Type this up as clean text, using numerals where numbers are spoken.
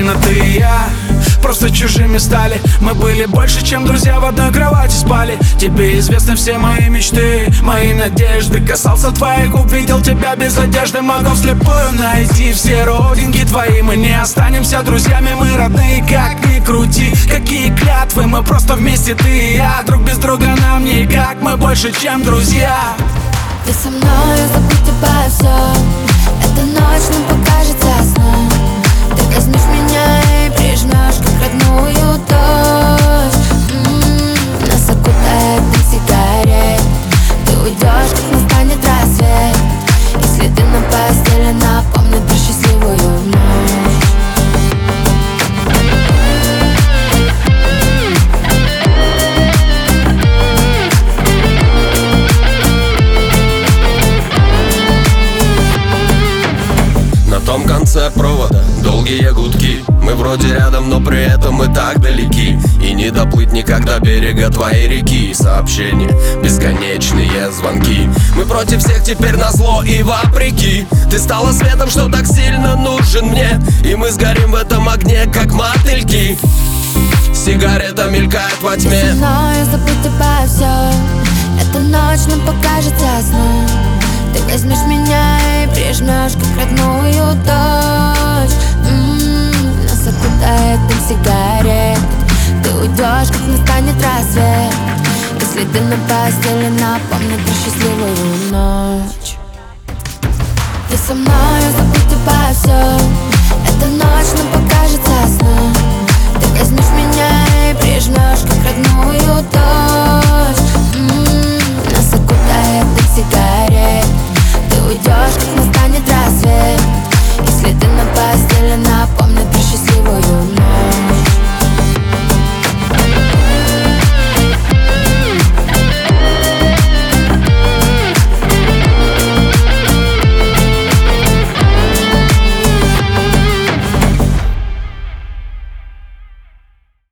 словно ты и я просто чужими стали. Мы были больше, чем друзья, в одной кровати спали. Тебе известны все мои мечты, мои надежды. Касался твоих губ, видел тебя без одежды. Могу вслепую найти все родинки твои. Мы не останемся друзьями, мы родные, как ни крути. Какие клятвы, мы просто вместе, ты и я. Друг без друга нам никак, мы больше, чем друзья. Ты со мной, забудь обо всем. Эта ночь нам покажется сном. Ты возьмешь меня и прижмешь, как родную дочь. Нас окутает дым сигарет. Ты уйдешь, как настанет рассвет. И следы на постели напомнят про счастливую ночь. На том конце провода долгие гудки. Мы вроде рядом, но при этом мы так далеки. И не доплыть никогда берега твоей реки. Сообщения, бесконечные звонки. Мы против всех теперь назло и вопреки. Ты стала светом, что так сильно нужен мне. И мы сгорим в этом огне, как мотыльки. Сигарета мелькает во тьме. Ты со мной, забудь обо всем. Эта ночь нам покажется сном. Ты возьмешь меня и прижмешь, как родную дочь. Нас окутает дым сигарет. Ты уйдешь, как настанет рассвет. И следы на постели напомнят про счастливую ночь. Ты со мной, забудь обо всем. Эта ночь нам покажется сном. Ты возьмешь меня и прижмешь, как родную